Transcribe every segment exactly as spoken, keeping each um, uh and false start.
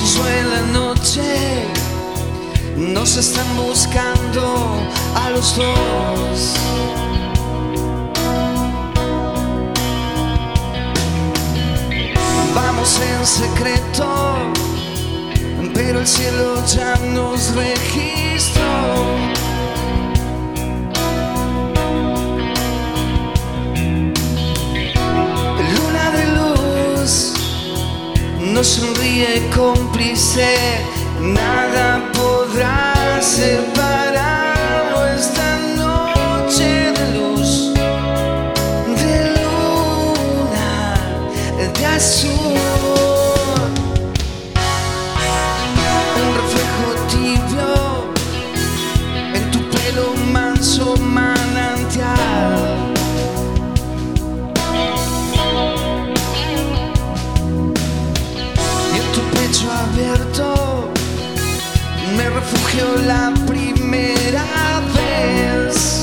Voces en la noche nos están buscando a los dos. Vamos en secreto, pero el cielo ya nos registró. Luna de luz nos sonríe cómplice, nada podrá separar nuestra noche de luz, de luna, de azul. Un reflejo tibio en tu pelo, manso manantial. Y en tu pecho abierto me refugio la primera vez.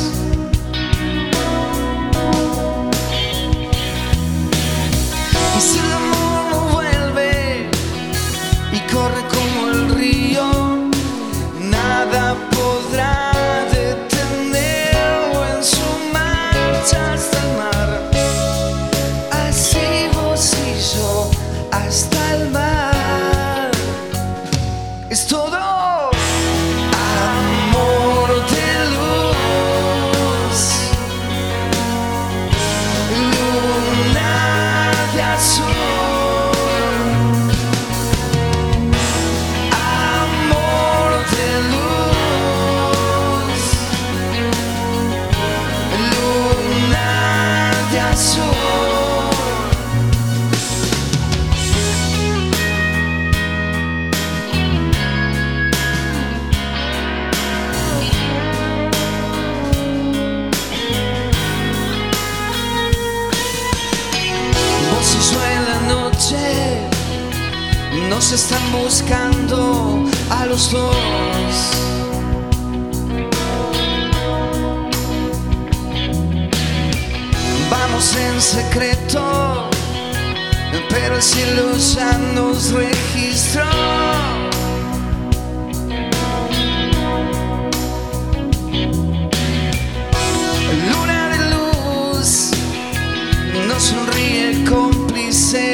Y si el amor no vuelve y corre como el río, nada podrá detenerlo en su marcha hasta el mar. Así vos y yo hasta el mar. Es todo. Nos están buscando a los dos. Vamos en secreto, pero el cielo ya nos registró. Luna de luz nos sonríe cómplice,